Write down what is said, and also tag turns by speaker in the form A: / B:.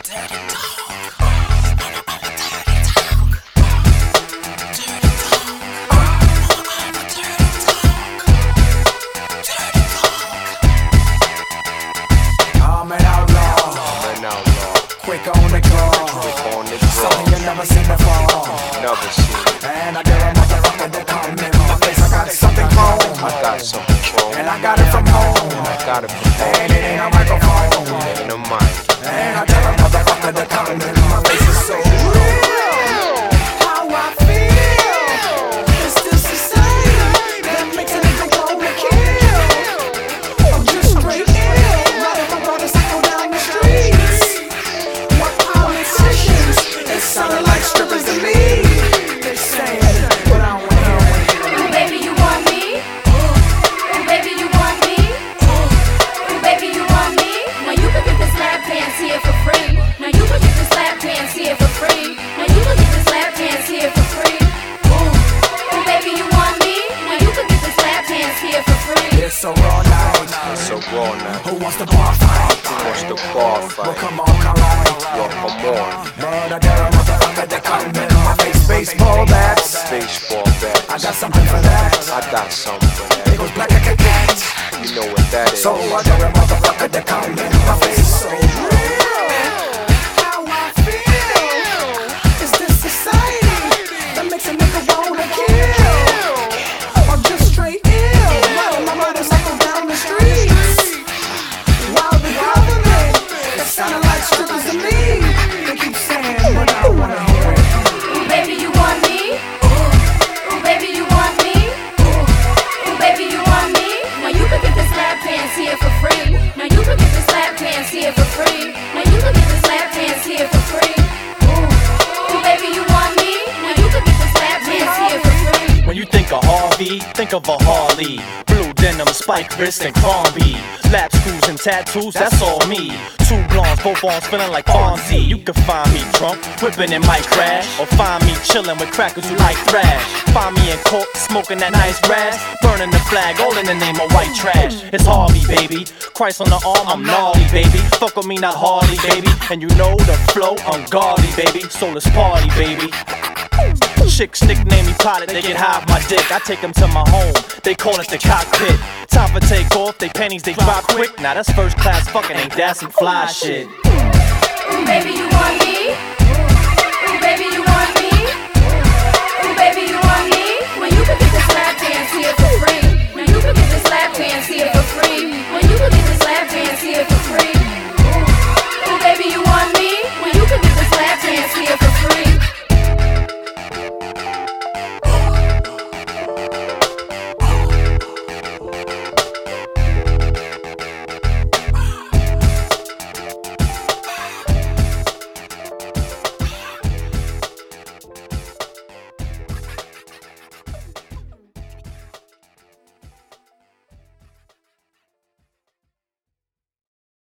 A: Quick on the draw, something you never seen before.
B: Never seen.
A: And I dare a motherfucker to come in my face. I got something chrome.
B: I got something chrome.
A: And I got it from home.
B: I got it from home.
A: And it ain't a microphone.
B: It ain't a mic.
A: And I dare a motherfucker to come in my face. It's so real. How I feel. It's this society that makes a nigga wanna kill. I'm just straight ill. Riding my motorcycle down the streets. It sounded like strippers to me. They saying, but I don't wanna hear it.
C: Ooh, baby, you want me? Ooh, baby, you want me? Ooh, baby, you want me? Now you can get this lap dance here for free. Now you can get this lap dance here for free. Now you can get this lap dance here for free. Ooh, baby, you want me? Now you can get this lap dance here for free.
A: It's a raw night.
B: It's a raw night.
A: Who wants to bar fight?
B: Who wants to bar fight?
A: Well, come on, alright.
B: Yo, come on.
A: Man, I dare a motherfucker to come in my face. Baseball bats.
B: Baseball bats.
A: I got something for that.
B: I got something for
A: It
B: that.
A: goes black like a cat.
B: You know what that is.
A: So I dare a motherfucker to come in my face. So real. How I feel. Is this society that makes a nigga wanna kill? I'm just straight ill. Riding my motorcycle down the streets. While the government, it sounded like strippers to me. They keep saying, but I don't wanna hear it.
C: Ooh, baby, you want me? Ooh, baby, you want me? Ooh, baby, you want me? Now you can get this lap dance here for free. Now you can get this lap dance here for free. Now you can get this lap dance here for free. Ooh, baby, you want me? Now you can get this lap dance here for free.
D: When you think of Harvey, think of a Harley. Blue denim, spike wrist, and Crombie. Lap screws and tattoos, that's all me. Two blondes, both arms feeling like Fonzie. You can find me drunk, whipping in my crash. Or find me chilling with crackers who like thrash. Find me in court, smoking that nice grass. Burning the flag, all in the name of white trash. It's Harvey, baby. Christ on the arm, I'm gnarly, baby. Fuck with me, not Harley, baby. And you know the flow, ungodly, baby. So let's party, baby. Chicks nickname me pilot, they get high off my dick. I take them to my home, they call it the cockpit. Time for takeoff, they panties they drop quick. Now that's first class fucking, ain't that some fly shit?
C: Ooh, baby, you want me? Ooh, baby, you want me? Ooh, baby, you want me? When you can get this lap